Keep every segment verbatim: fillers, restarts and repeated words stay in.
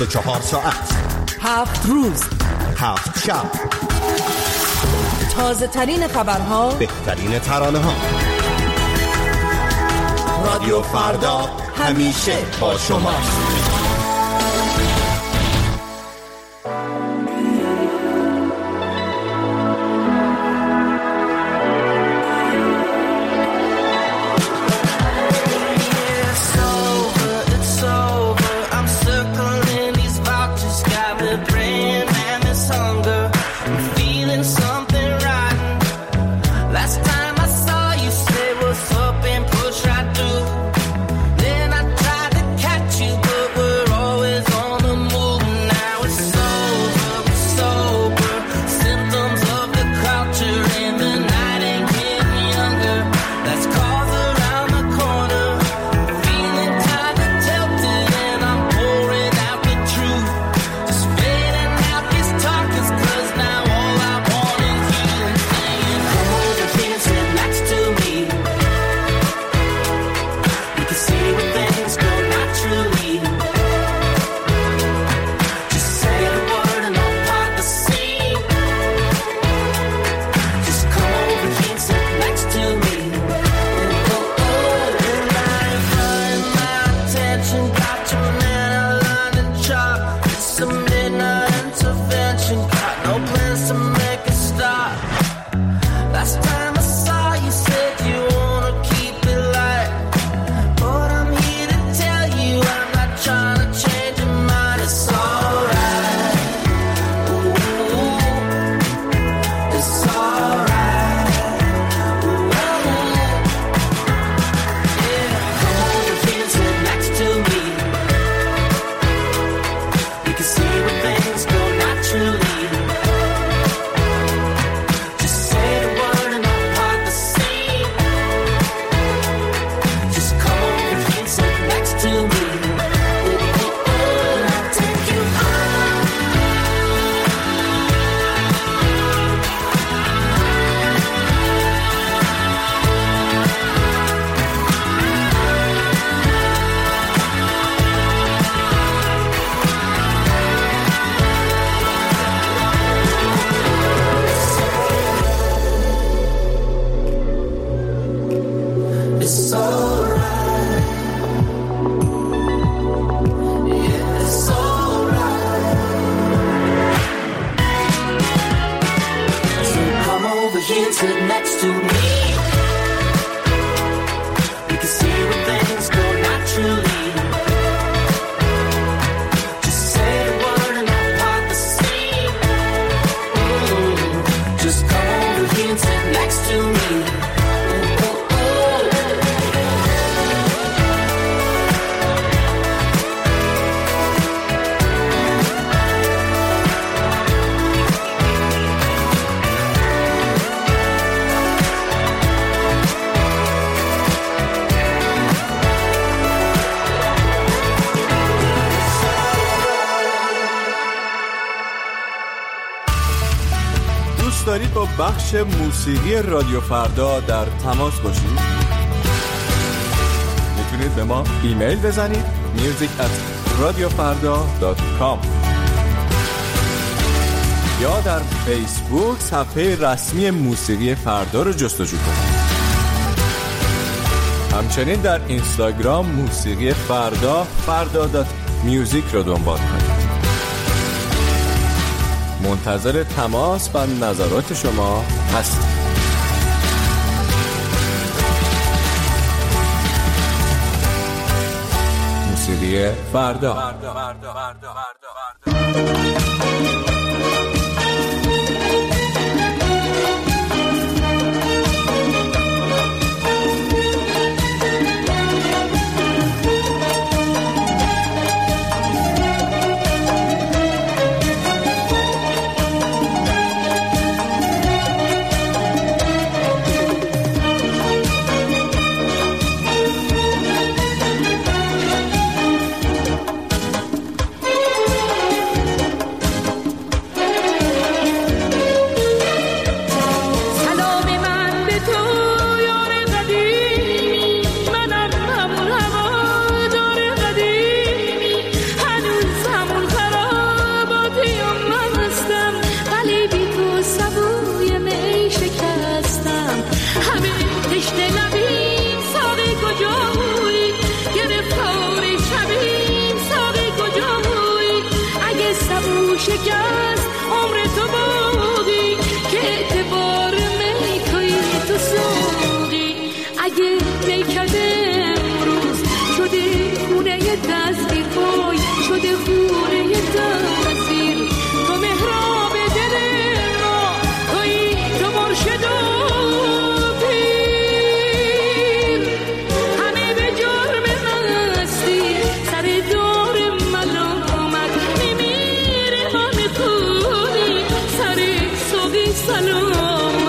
بیست و چهار ساعت، هفت روز، هفت شب، تازه ترین خبرها، بهترین ترانه ها. رادیو فردا همیشه با شماست. دارید با بخش موسیقی رادیو فردا در تماس باشید؟ میتونید به ما ایمیل بزنید music at radiofarda dot com یا در فیسبوک صفحه رسمی موسیقی فردا رو جستجو کنید. همچنین در اینستاگرام موسیقی فردا فردا دات میوزیک رو دنبال کنید. منتظر تماس و نظرات شما هستم. موسیقی فردا. فردا. فردا. فردا. فردا. شکست عمر تو باقی که اعتبار می توی تو سوقی. اگه میکده امروز شده خونه دستگیر پای شده خونه دستگیر تو مهراب دل ما توی تو مرشد و پیر. همه به جرم مستی سر دار ملامت میمیره ما میخونی سر سوقی سلامت.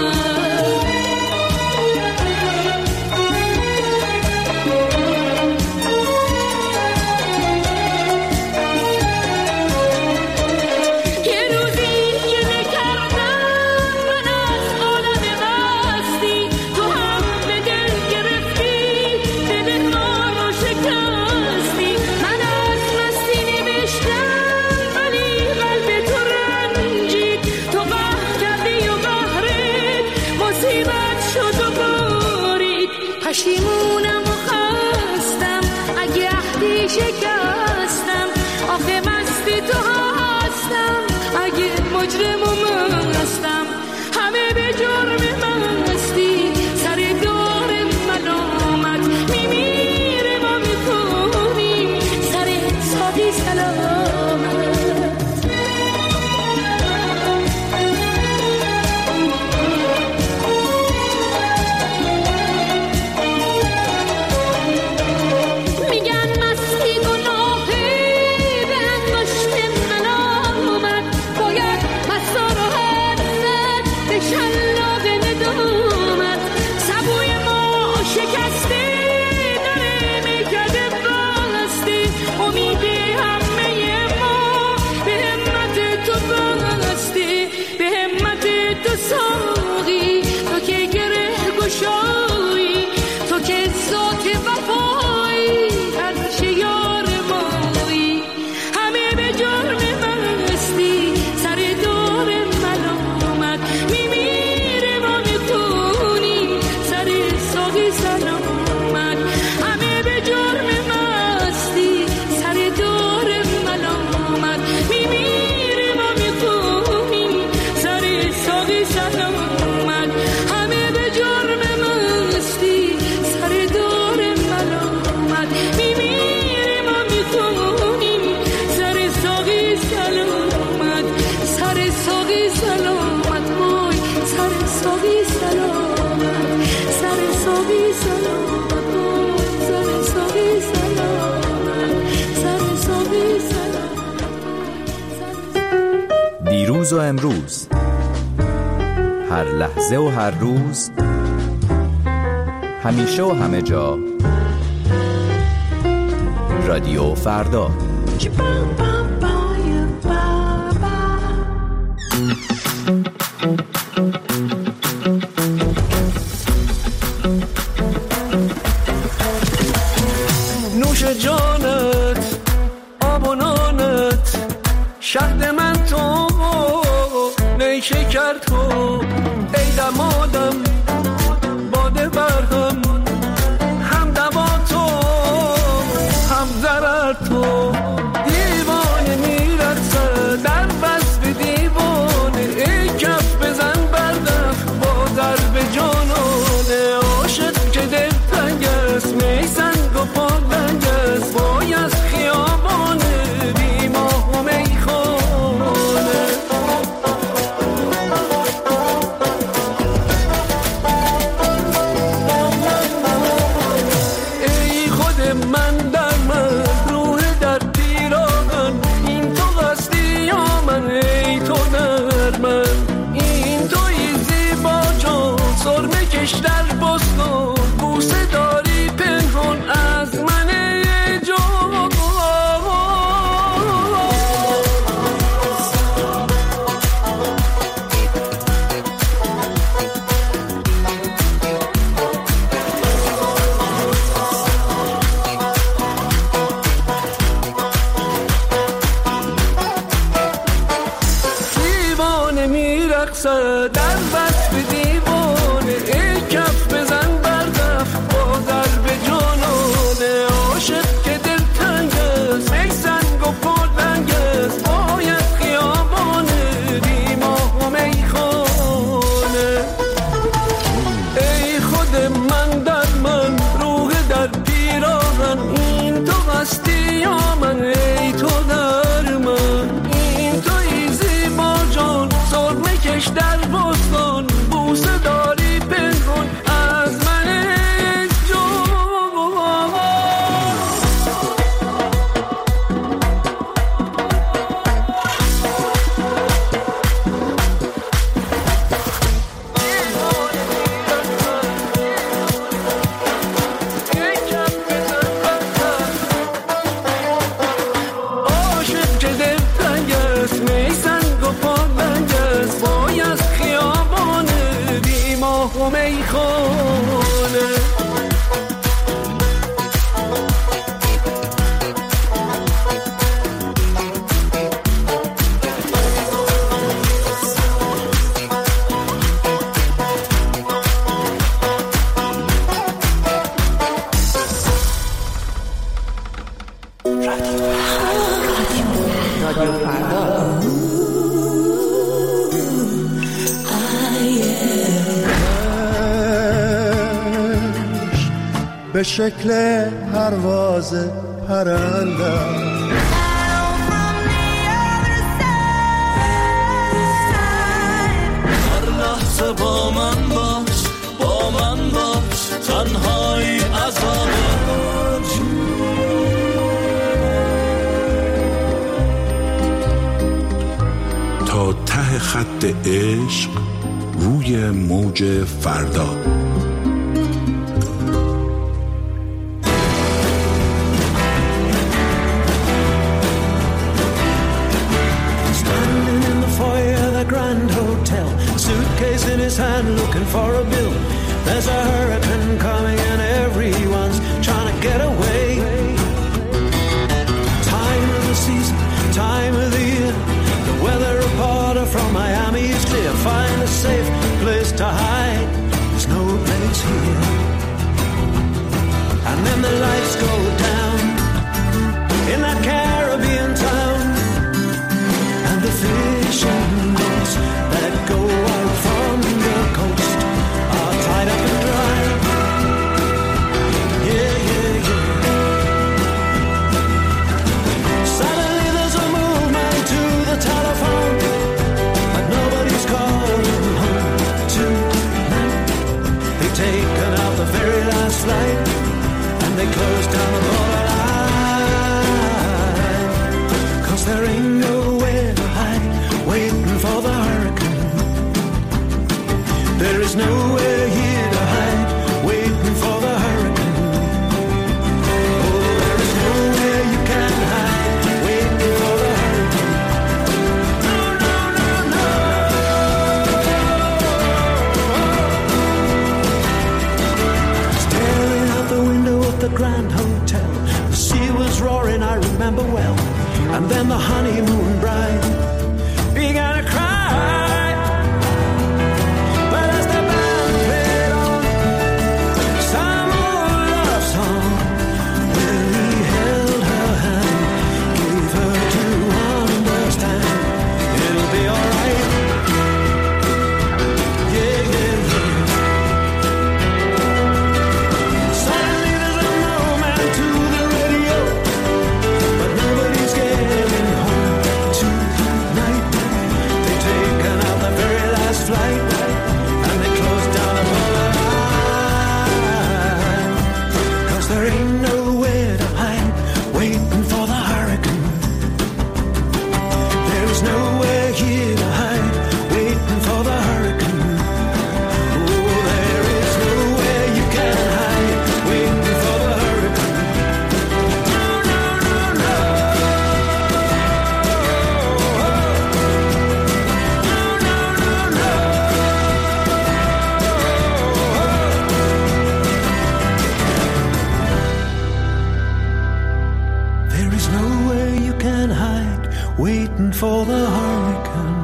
پشیمونم و خستم اگه عهدی شکستم آخه مستی تو هستم اگه مجرم و مستم. همه به جرم مستی سر دار ملامت میمیره ما میکنیم سر سادی سلامت. دیروز و امروز، هر لحظه و هر روز، همیشه و همه جا، رادیو فردا. نوش جانت آب و نانت شهد من تو نیشکر تو ای دمادم باده برهم هم دوا تو هم ضرر تو دیوانه میرسه در بس به دیوانه ای کف بزن بردف با ضرب جانانه عاشق که دل تنگ است می سنگ و پالنگ است وای از خیابانه بی ماه و میخانه. ای خود من در من روح در پیراهن این تو هستی یا من ای تو در من این توی زیبا جان سرمه کش در بستان بوسه داری پنهان از من ای جان. دیوانه میرقصه در بس به دیوانه ای کف بزن بردف با ضرب جانانه عاشق که دل تنگ است ای سنگ و پالنگ است باید خیابانه و میخونه. به شکل پرواز پرنده هر لحظه با من باش، با من باش، تنهایی عذابه. تا ته خط عشق روی موج فردا. Suitcase in his hand looking for a bill. There's a hurricane coming and everyone's trying to get away. Time of the season, time of the year. The weather reporter from Miami is clear. Find a safe place to hide. There's no place here. And then the lights go down in that Caribbean town. And the fishing boats that go out from the coast are tied up and dry. Yeah, yeah, yeah. Suddenly there's a movement to the telephone, but nobody's calling home tonight. They've taken out the very last flight, and they close down the borderline. 'Cause there ain't nowhere to hide, waiting for the hurricane. There is nowhere here to hide, waiting for the hurricane. Oh, there is nowhere you can hide, waiting for the hurricane. No, no, no, no. Staring out the window of the Grand Hotel, the sea was roaring, I remember well. And then the honeymoon bride began to cry. But as the band played on some old love song, where he held her hand, gave her to understand it'll be alright. Yeah, yeah, yeah. Suddenly there's a moment to the radio, but nobody's getting home tonight. They've taken out the very last flight, and they closed down the borderline. 'Cause there ain't nowhere to hide, waiting for the hurricane. There is nowhere here to hide, waiting for the hurricane. Oh, there is nowhere you can hide, waiting for the hurricane. No, no, no, no. No, no, no, no. There is nowhere you can hide, waiting for the hurricane.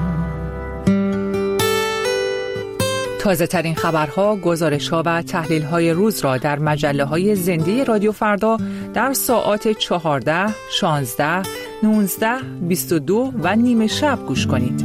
تازه ترین خبرها، گزارش‌ها و تحلیل‌های روز را در مجله‌های زنده رادیو فردا در ساعات چهارده، شانزده، نوزده، بیست و دو و نیمه شب گوش کنید.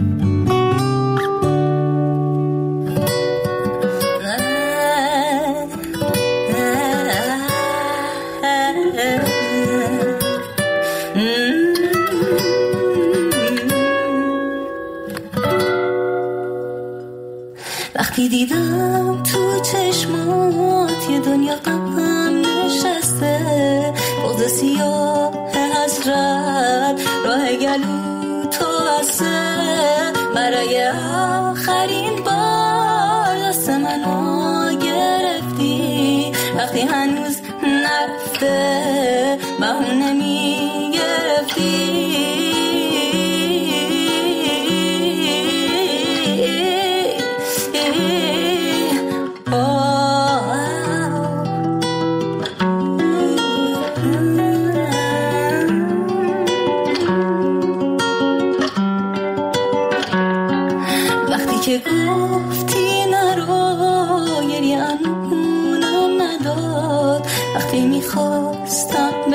وقتی دیدم تو چشمات یه دنیا غم نشسته، بغض سیاه حسرت راه گلو تو هسته، برای آخرین بار دست منو گرفتی، وقتی هنوز نرفته بهونه میگرفتی.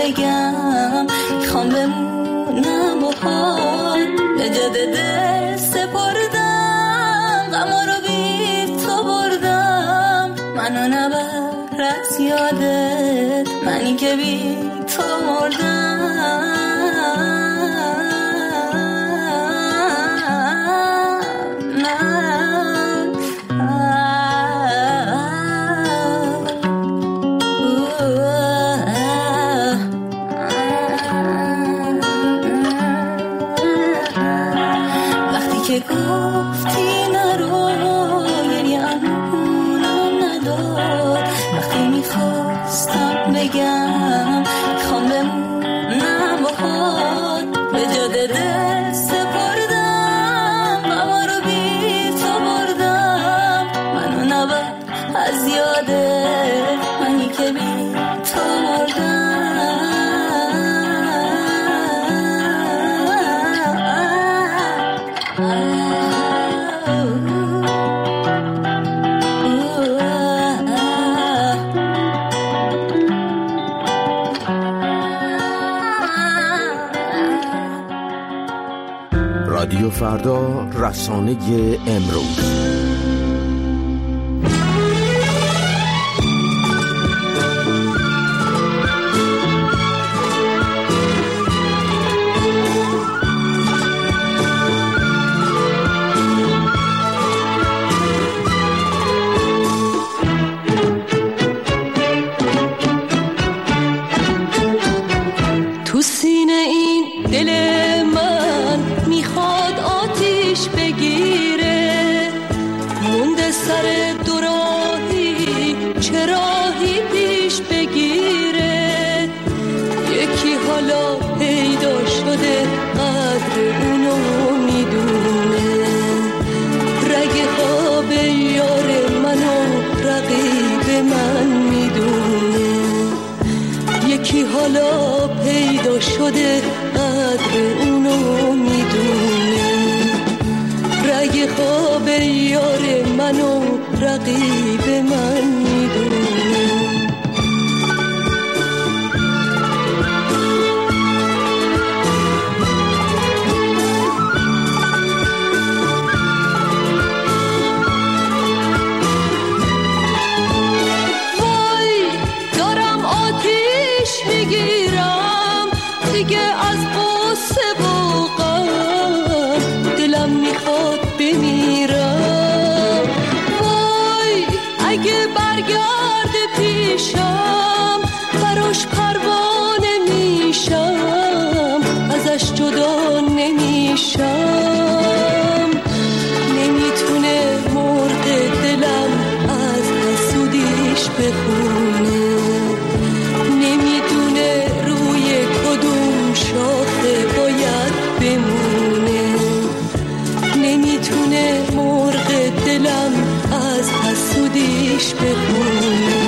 بگم میخوام بمونم با حال به جد دل سپردم غما رو بی تو بردم منو نبر از یادت منی که بی تو مردم که گفتی نرو گریه امونم نداد وقتی میخواستم بگم میخوام بمونم باهات به جاده دل سپردم غما رو بی تو بردم منو نبر از یادت منی که بی تو مردم رادیو فردا، رسانه امروز. تو سینه این دل من میخواد آتیش بگیره مونده سر دوراهی چه راهی پیش بگیره یکی حالا پیدا شده قدر اونو میدونه رگ خواب یار منو رقیب من میدونه یکی حالا پیدا شده قدر اونو میدونه رگ خواب یار منو رقیب من میدونه دیگه از قصه و غم دلم میخواد بمیرم وای اگه برگرد پیشم براش پروانه میشم ازش جدا نمیشم نمیتونه مرغ دلم از حسودیش بخونه نمیدونه روی کدوم شاخه باید بمونه نمیتونه مرغ دلم از حسودیش بخونه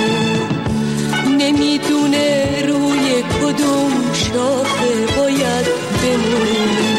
نمیدونه روی کدوم شاخه باید بمونه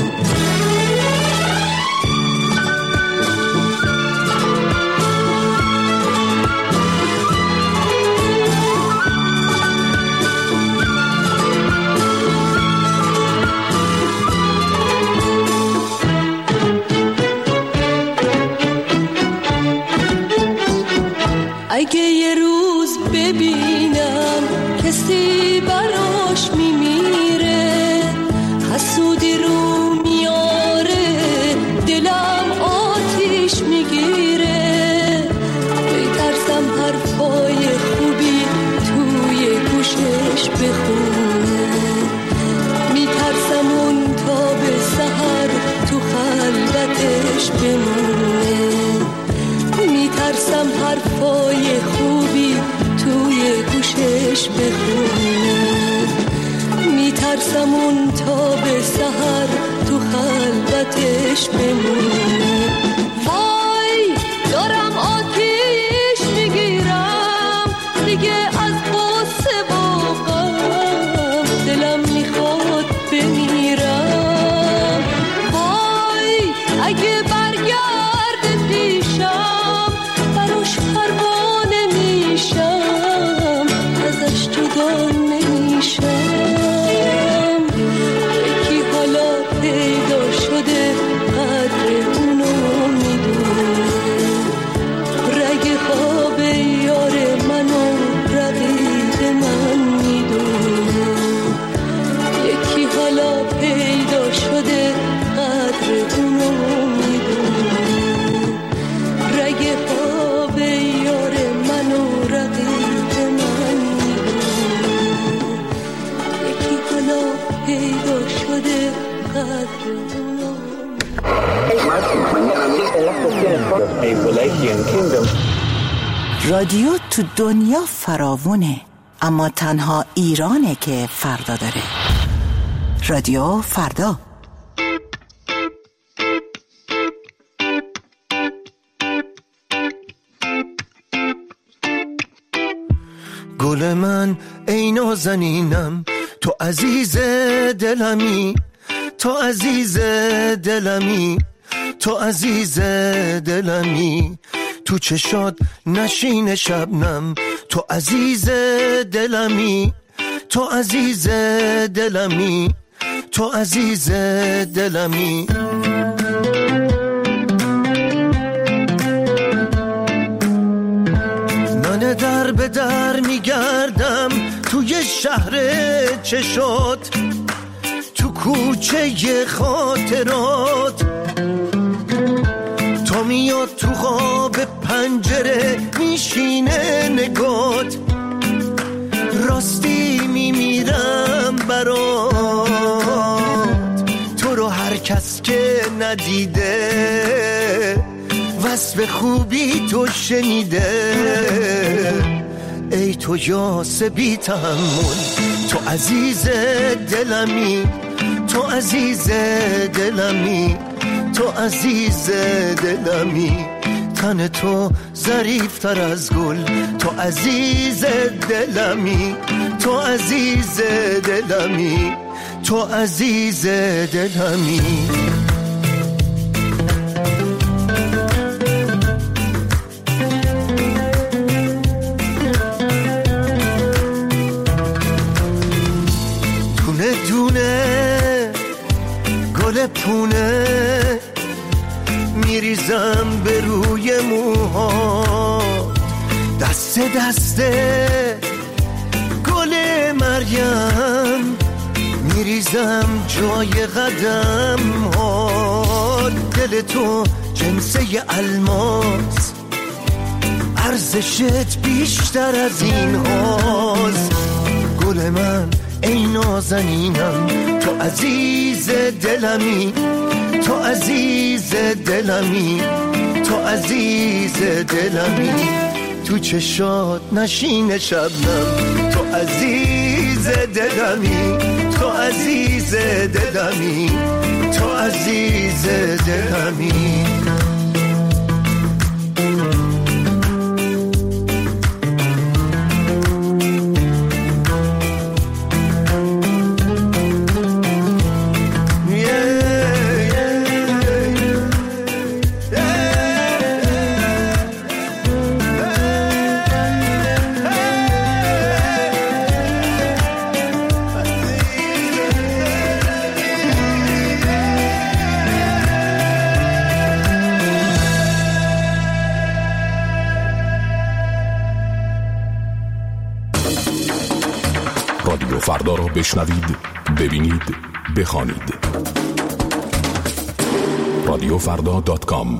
اگه یه روز ببینم کسی براش میمیره حسودی رو میاره دلم آتیش میگیره بیترسم حرفای خوبی توی گوشش بخونه میترسم اون تا به سحر تو خلوتش بمونه میترسم حرفای خوبی توی گوشش بخونه میترسم اون تا به سحر تو خلوتش بمونه وای دارم آتیش میگیرم دیگه از قصه و غم دلم میخواد بمیرم وای اگه برگرد پیشم براش پروانه میشم ازش جدا نمیشم رادیو تو دنیا فراوونه، اما تنها ایرانه که فردا داره. رادیو فردا. گل من ای نازنینم، تو عزیز دلمی، تو عزیز دلمی، تو عزیز دلمی، تو چشات نشین شبنم، تو عزیز دلمی، تو عزیز دلمی، تو عزیز دلمی. من در به در میگردم توی شهر چشات، تو کوچه خاطرات، تا میاد تو خواب پنجره میشینه نگات، راستی میمیرم برات، تو رو هر کس که ندیده وصف خوبی تو شنیده، ای تو یاس بی تحمل، تو عزیز دلمی، تو عزیز دلمی، تو عزیز دلمی، تن تو ظریفتر از گل، تو عزیز دلمی، تو عزیز دلمی، تو عزیز دلمی. دونه دونه گل پونه میریزم به روی موها، دست دسته گل مریم میریزم جای قدم ها، دل تو جنسه الماس، ارزشت بیشتر از این هاست. گل من ای نازنینم، تو عزیز دلمی، تو عزیز دلمی، تو عزیز دلمی، تو چشات نشین شبنم، تو عزیز دلمی، تو عزیز دلمی، تو عزیز دلمی. رادیو فردا را بشنوید، ببینید، بخوانید. رادیو فردا دات کام.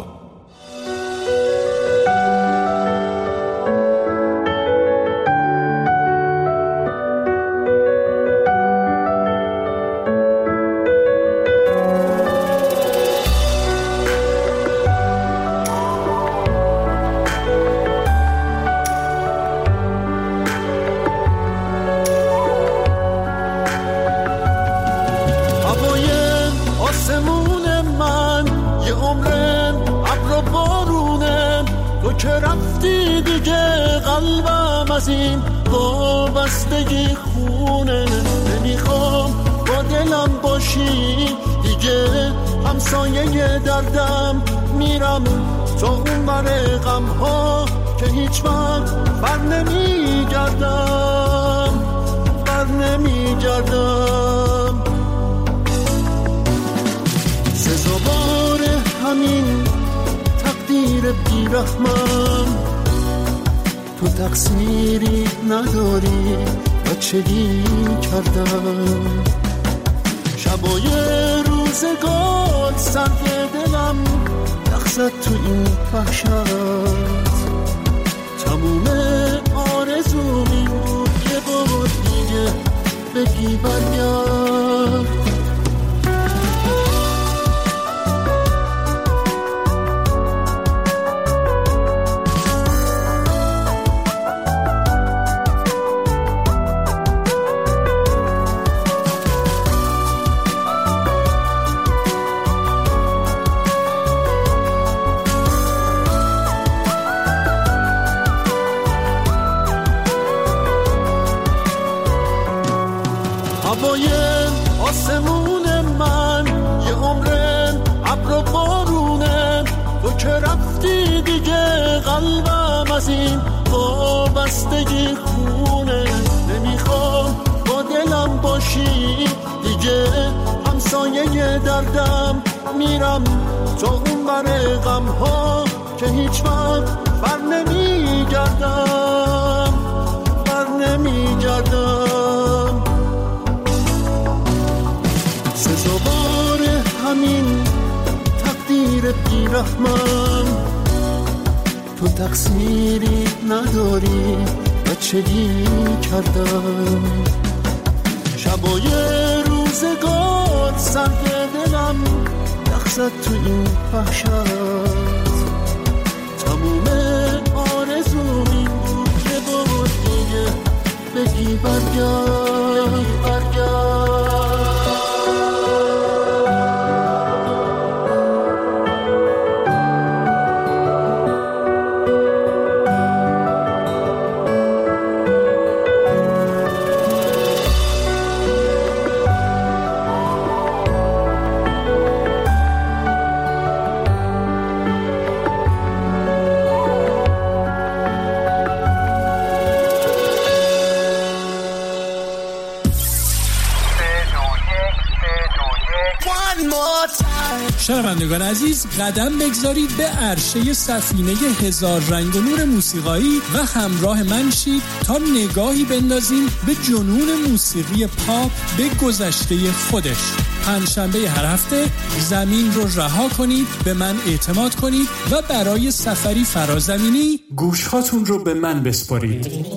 که رفتی دیگه قلبم از این وابستگی خونه، نمیخوام با دلم باشی دیگه، همسایه دردم میرم تا اون بر غم ها که هیچ وقت بر نمیگردم، بر نمیگردم. سزاوار همین تقدیر بیرحمم، تو تقصیری نداری بچگی کردم، شبای روزگار سرد دلم یخزد تو این وحشت، تموم آرزومی بود که بود دیگه بگی برگرد. آسمون من یه عمرن ابر و بارونن، تو که رفتی دیگه قلبم از این وابستگی خونه. نمیخوام با دلم باشی دیگه همسایه دردم، میرم تا اون بر غم ها که هیچ وقت بر نمیگردم، بر نمیگردم. سزاوار همین تقدیر بیرحمن، تو تقصیری نداری بچگی کردم. شبای روزگار سر به دلم یخزد تو این وحشت، تموم آرزوم این بود که بود دیگه بگی برگرد برگرد. شنوندگان عزیز، قدم بگذارید به عرشه سفینه هزار رنگ و نور موسیقایی و همراه من شید تا نگاهی بندازیم به جنون موسیقی پاپ به گذشته خودش. پنجشنبه هر هفته زمین رو رها کنید، به من اعتماد کنید و برای سفری فرازمینی گوشهاتون رو به من بسپارید.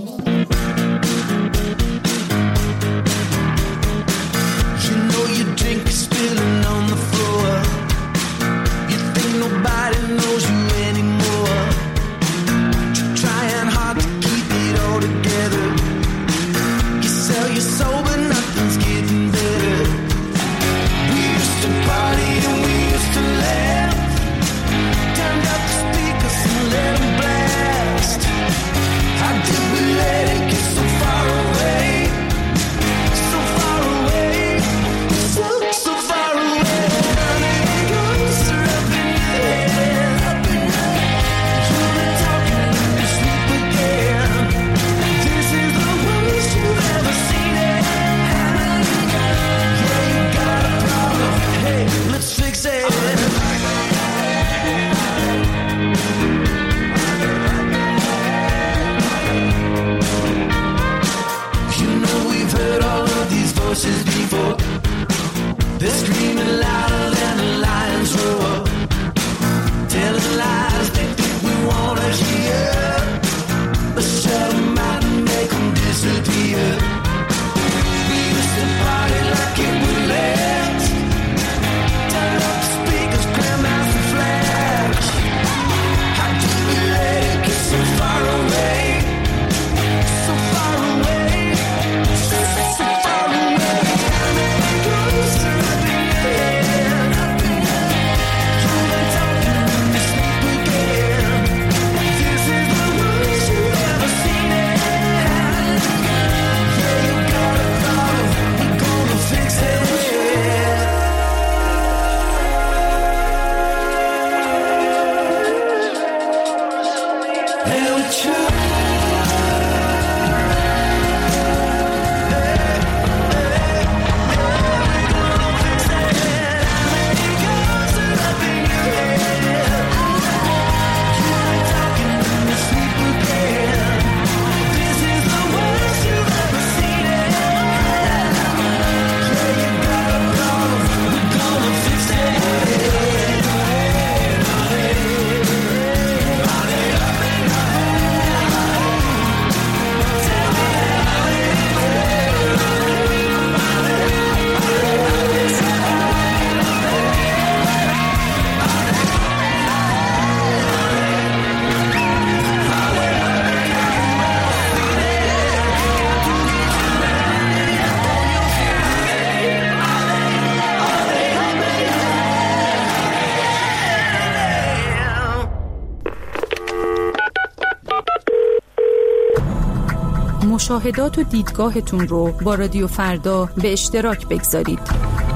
مشاهدات و دیدگاهتون رو با رادیو فردا به اشتراک بگذارید.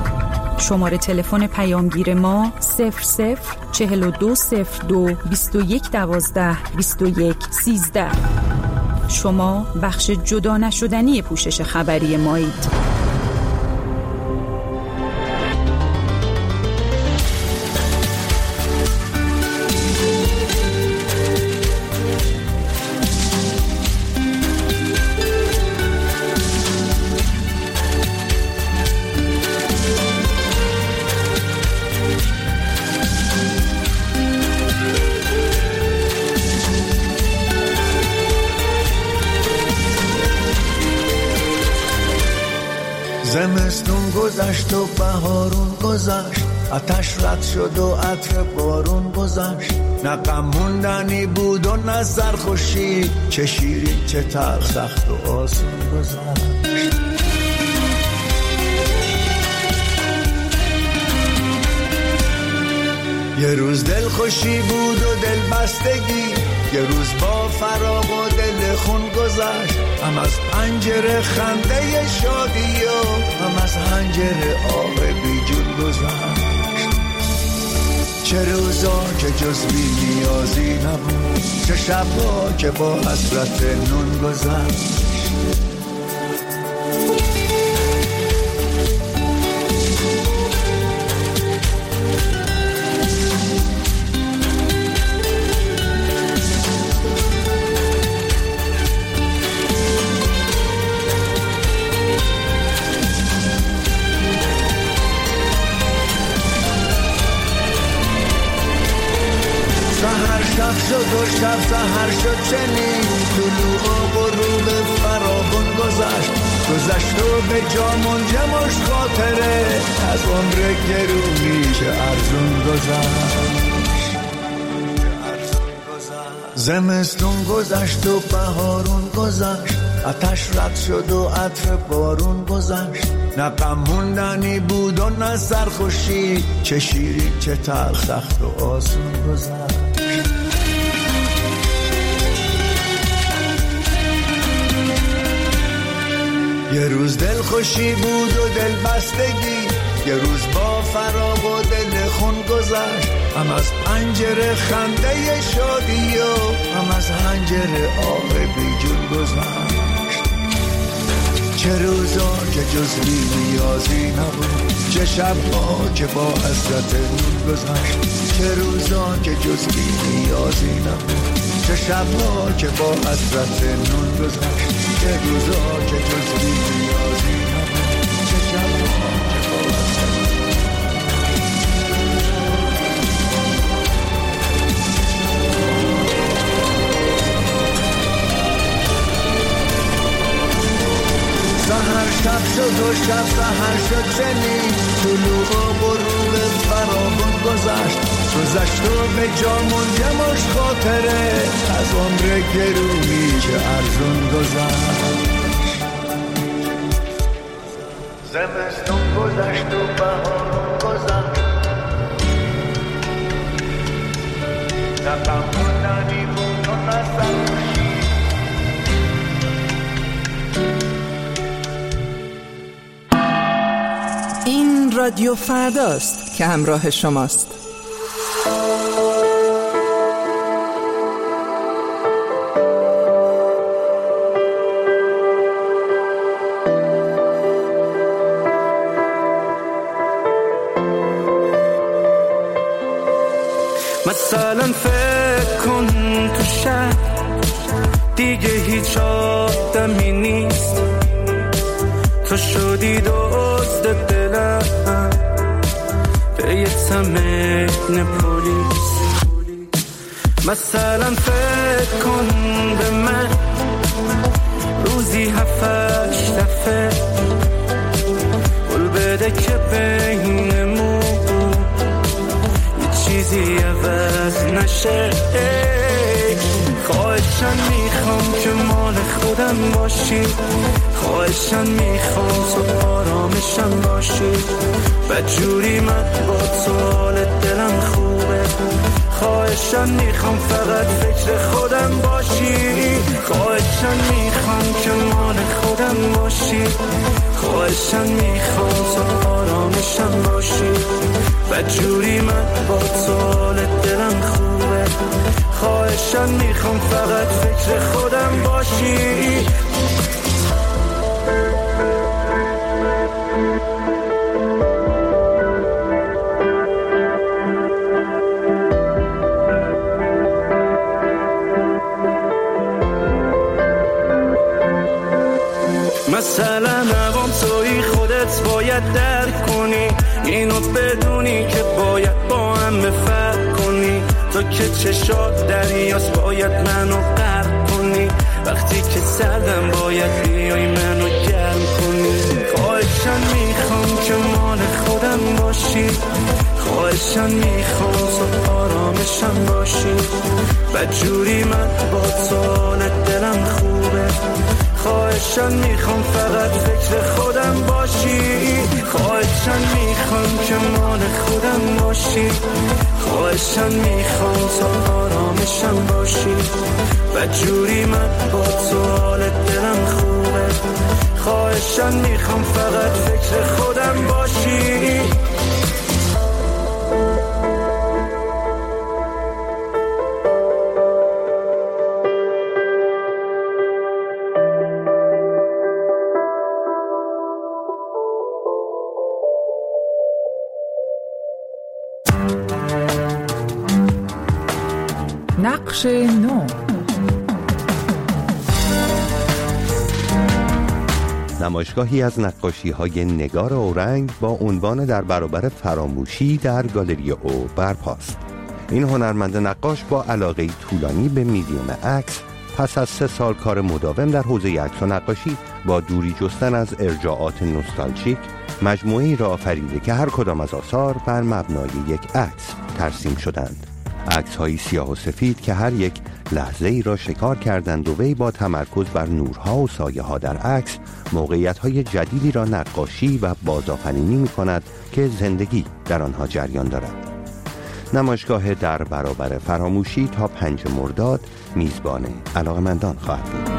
شماره تلفن پیامگیر ما صفر صفر چهل و دو صفر دو بیست و یک دوازده بیست و یک سیزده. شما بخش جدا نشدنی پوشش خبری مایید. زمستون گذشت و بهارون گذشت، آتش رد شد و عطر بارون گذشت. نه غم موندنی بود و نه سرخوشی، چه شیرین چه تلخ، سخت و آسون گذشت. یه روز دل خوشی بود و دل بستگی، یه روز با فراق و دل خون گذشت. هم از پنجره خنده شادی و هم از حنجره آب بی جون گذشت. چه روزا که جز بی نیازی نبود، چه شبا که با حسرت نون گذشت. شب شد و شب سحر شد چنین، طلوع و غروب فراغون گذشت. گذشت و به جا منجمش خاطره، از عمر گرونی چه ارزون گذشت. زمستون گذشت و بهارون گذشت، آتش رد شد و عطر بارون گذشت. نه غم موندنی بود و نه سرخوشی، چه شیرین چه تلخ، سخت و آسون گذشت. یه روز دل خوشی بود و دل بستگی، یه روز با فراق و دل خون گذشت. هم از پنجره خنده شادی و هم از حنجره آب بی جون گذشت. چه روزا که جز بی نیازی نبود، چه شبا که با حسرت نون گذشت. چه روزا که جز بی نیازی نبود، چه شبا که با حسرت نون گذشت. چه روزا که جز بی نیازی نبود، چه شبا که با حسرت سحر شب شد و شب سحر شد چنین، طلوع و غروب فراغون گذشت. گذشت و به جا منجمش خاطره، از عمر گرونی چه ارزون گذشت. زمستون گذشت و بهارون گذشت، نه غم موندنی بود و نه سرخوشی. این رادیو فرداست که همراه شماست. مثلا فکر کن تو شهر دیگه هیچ آدمی نیست، تو شدی دزد دلم به یه تمرین پلیس. مثلا فکر کن به من روزی هفتش دفعه قول بده که بینمون چیزی عوض نشه. خواهشن میخوام که مال خودم باشی، خواهشن میخوام تو آرامشم باشی. بدجوری من با تو حال دلم خوبه، خواهشن میخوام فقط فکر خودم باشی. خواهشن میخوام که مال خودم باشی، باشی، خواهشن میخوام تو آرامشم باشی، بدجوری من با تو حالت دلم خوبه، خواهشن میخوام فقط فکر خودم باشی. مثلا نوام توی خودت باید درک کنی، اینو بدونی که باید با هم فرق کنی، تو که چشات دریاست باید منو غرق کنی، وقتی که سردم باید بیای منو گرم کنی، خواهشن میخوام که مال خودم باشی، خواهشن میخوام تو آرامشم باشی، بدجوری من با تو حالت دلم خوبه، خواهشن میخوام فقط فکر خودم باشی، خواهشن میخوام که مال خودم باشی، خواهشن میخوام تو آرامشم باشی، بدجوری من با تو حالت دلم خوبه، خواهشن میخوام فقط فکر خودم باشی. نقش نو. نمایشگاهی از نقاشی‌های نگار اورنگ با عنوان در برابر فراموشی در گالری او برپاست. این هنرمند نقاش با علاقه طولانی به میدیوم عکس پس از سه سال کار مداوم در حوزه عکس و نقاشی با دوری جستن از ارجاعات نوستالژیک مجموعه‌ای را آفریده که هر کدام از آثار بر مبنای یک عکس ترسیم شدند. عکس‌های سیاه و سفید که هر یک لحظه ای را شکار کردند و وی با تمرکز بر نورها و سایه ها در عکس موقعیت‌های جدیدی را نقاشی و بازآفرینی می‌کند که زندگی در آنها جریان دارد. نمایشگاه در برابر فراموشی تا پنج مرداد میزبان علاقه‌مندان خواهد بود.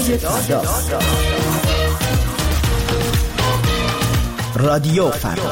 فردا. رادیو فردا.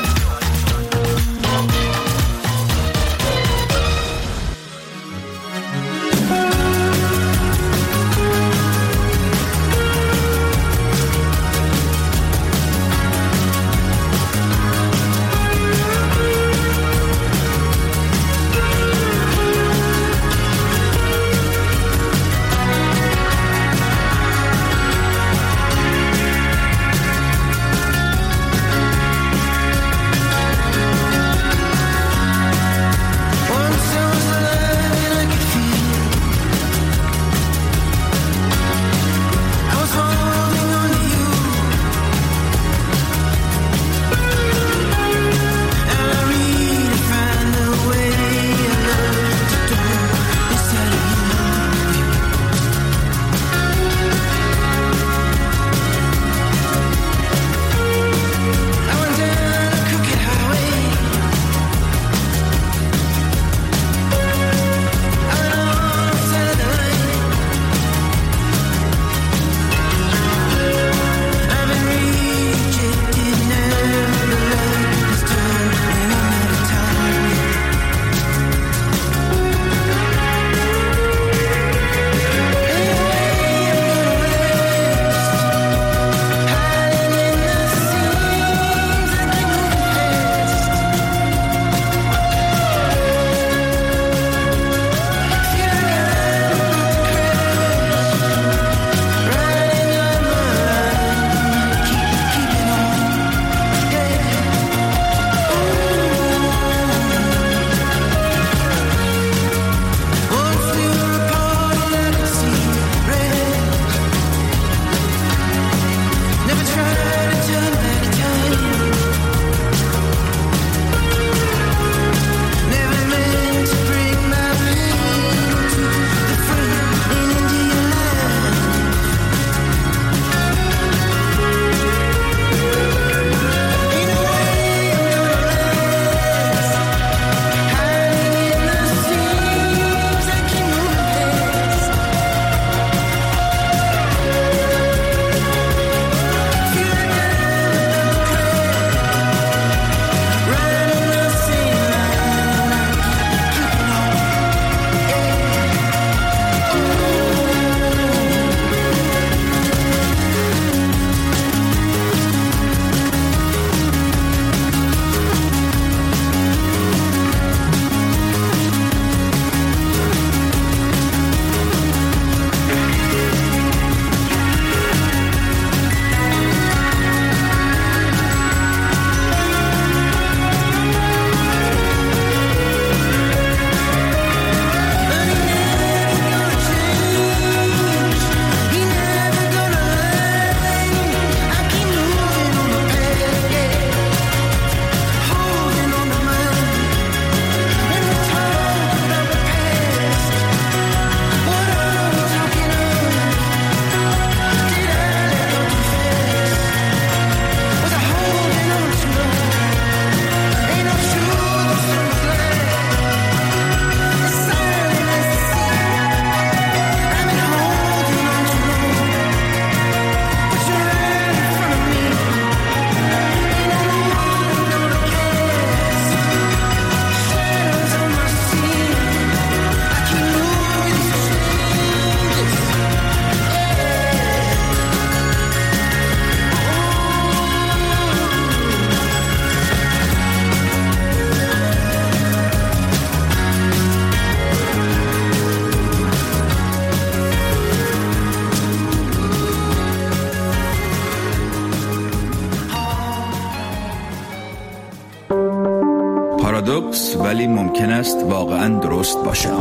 پارادوکس ولی ممکن است واقعا درست باشد.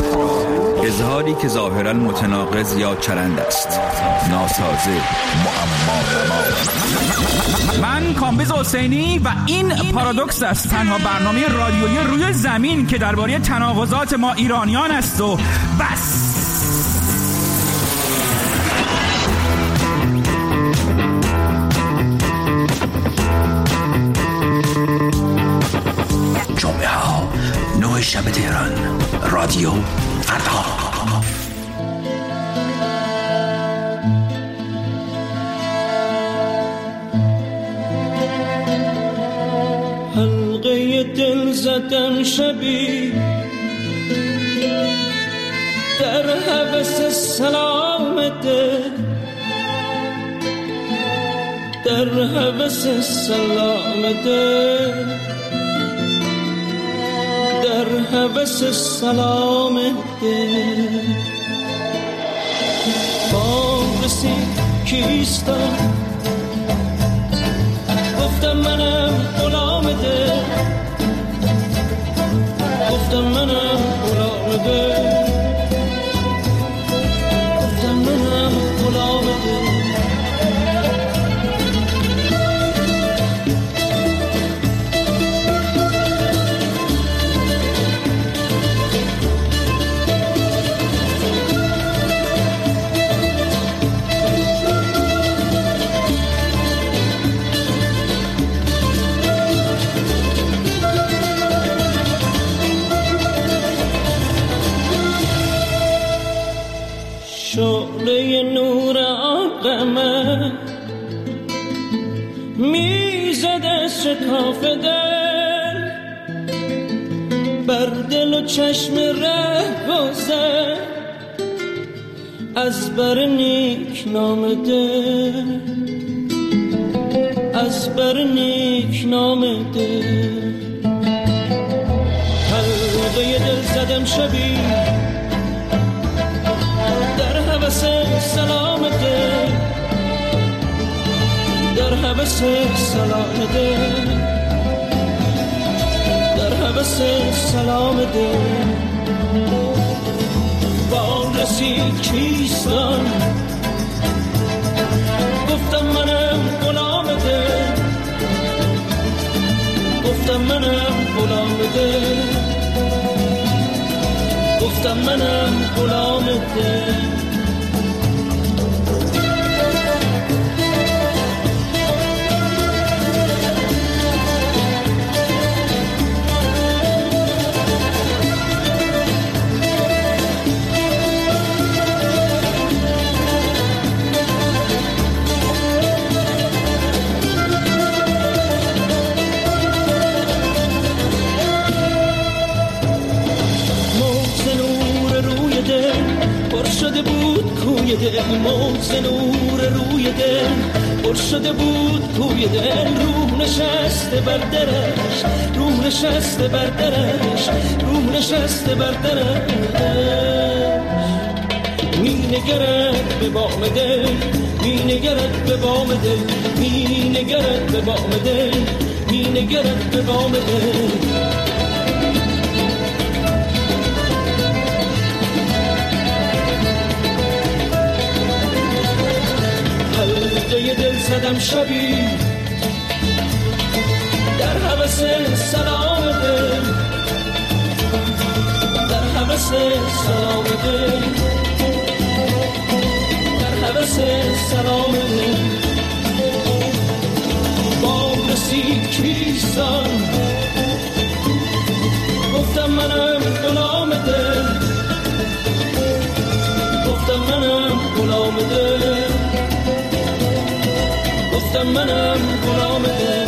اظهاری که ظاهرا متناقض یا چرند است، ناسازه، معما. من کامبیز حسینی و این پارادوکس است، تنها برنامه رادیویی روی زمین که درباره تناقضات ما ایرانیان است و بس. جمعه ها نه شب تهران، رادیو فردا. زدم شبی در هوس سلام دل، در هوس سلام دل، در هوس سلام دل. بام رسید کیستم، گفتم منم غلام دل، گفتم منم غلام دل، گفتم منم غلام دل. شعله نور آن قمر میزد از شکاف دل، بر دل و چشم ره گذر از بر نیک نام دل، از بر نیک نام دل. حلقه دل زدم شبی سلام دل، در هوس سلام دل، در هوس سلام دل. بام رسید کیستان، گفتم منم غلام دل، گفتم منم غلام دل، گفتم منم غلام دل. شده بود کوی دل، موج نور روی دل پر شده بود کوی دل. روح نشسته بر درش، روح نشسته بر درش، روح نشسته بر درش. می نگرد به بام دل، می نگرد به بام دل، می نگرد به بام دل، می نگرد به بام دل. حلقه دل زدم شبی در هوس سلام دل، در هوس سلام دل، در هوس سلام دل. بام رسید کیستان، گفتم منم غلام دل، گفتم منم غلام دل، گفتم منم غلام دل.